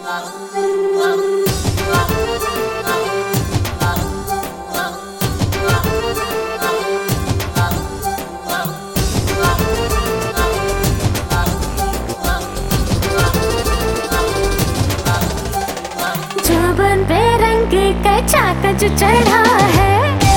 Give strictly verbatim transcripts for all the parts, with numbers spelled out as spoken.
जुबान पे रंग का चाकच चढ़ा है,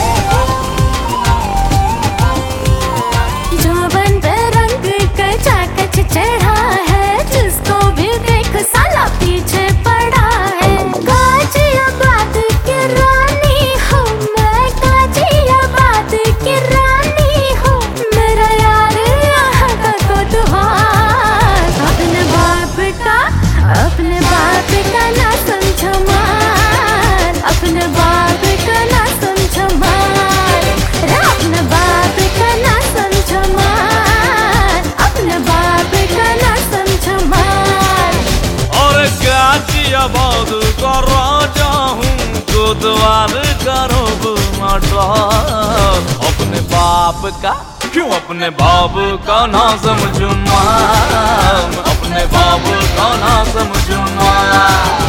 जुबान पे रंग का चाकच चढ़ा है, जिसको भी देख साला पीछे पड़ा है। काजिया बात की रानी हूँ मैं, काजिया बात की रानी हूँ, मेरा यार यहाँ का कोतवाल। अपने बाप का अपने बाप का ना समझो मार, अपने बाप का ना समझो मार, अपने बाप का ना समझो मार, अपने बाप का ना समझो मार। और गाजिया बात का राजा हूँ, कोतवाल करो माटा। अपने बाप का क्यों अपने बाप का ना समझो मार, अपने बाप का ना समझो मार।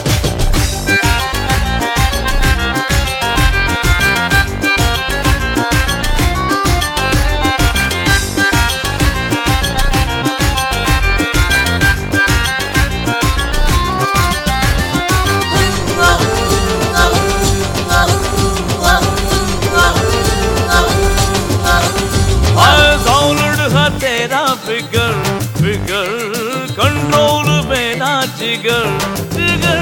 तेरा फिगर फिगर कंट्रोल में ना जिगर जिगर,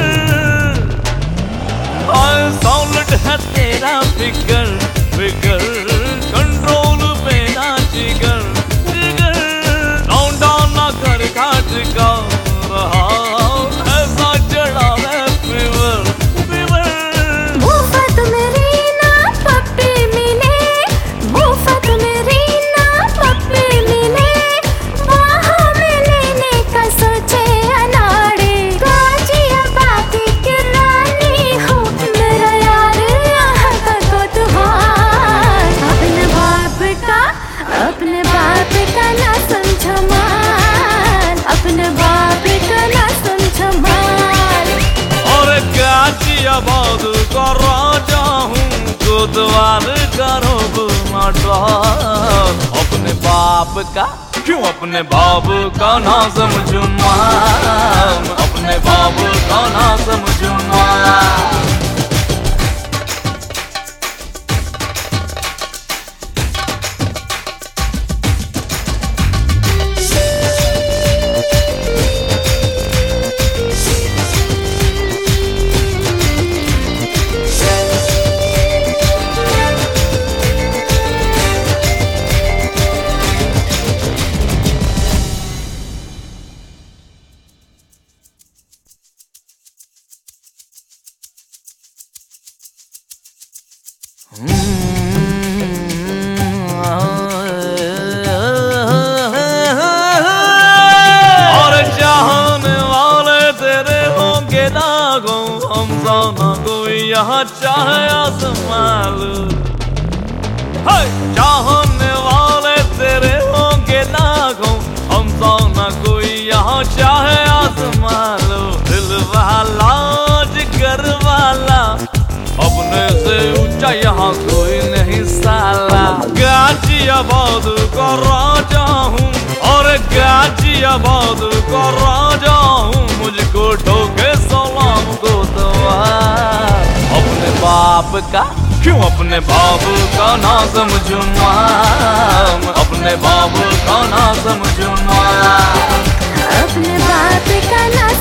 और सॉलिड है तेरा फिगर फिगर कंट्रोल में ना जिगर जिगर। डाउन डाउन ना कर घाट का रहा ऐसा चढ़ा है फीवर फीवर। मुफ्त मेरी ना पप्पी मिले, मुफ्त मेरी ना पप्पी मिले, वहाँ में लेने का सोचे अनाड़ी। काजिया बात की रानी हूँ, मेरा यार यहाँ का कोतवाल। अपने बाप का अपने बाप का ना समझो मार, अपने बाप का ना समझो मार। और गाजिया बात का राजा हूँ, कोतवाल करो माटा। अपने बाप का क्यों अपने बाप का ना समझो मार, अपने बाप का ना समझो मार। और चाहने वाले तेरे होंगे लागों, हम जाना कोई यहाँ चाहे आसमान। चाहने वाले तेरे होंगे लागों, हम जाना कोई यहाँ चाहे आसमान। दिल वाला जिगर वाला, अपने से ऊंचा यहाँ कोई नहीं साला। गाजिया बात का राजा हूँ, और गाजिया बात का राजा हूँ, मुझको ठोके सलाम कोतवाल। अपने बाप का क्यों अपने बाप का ना समझो मार, अपने बाप का ना समझो मार, अपने बाप का ना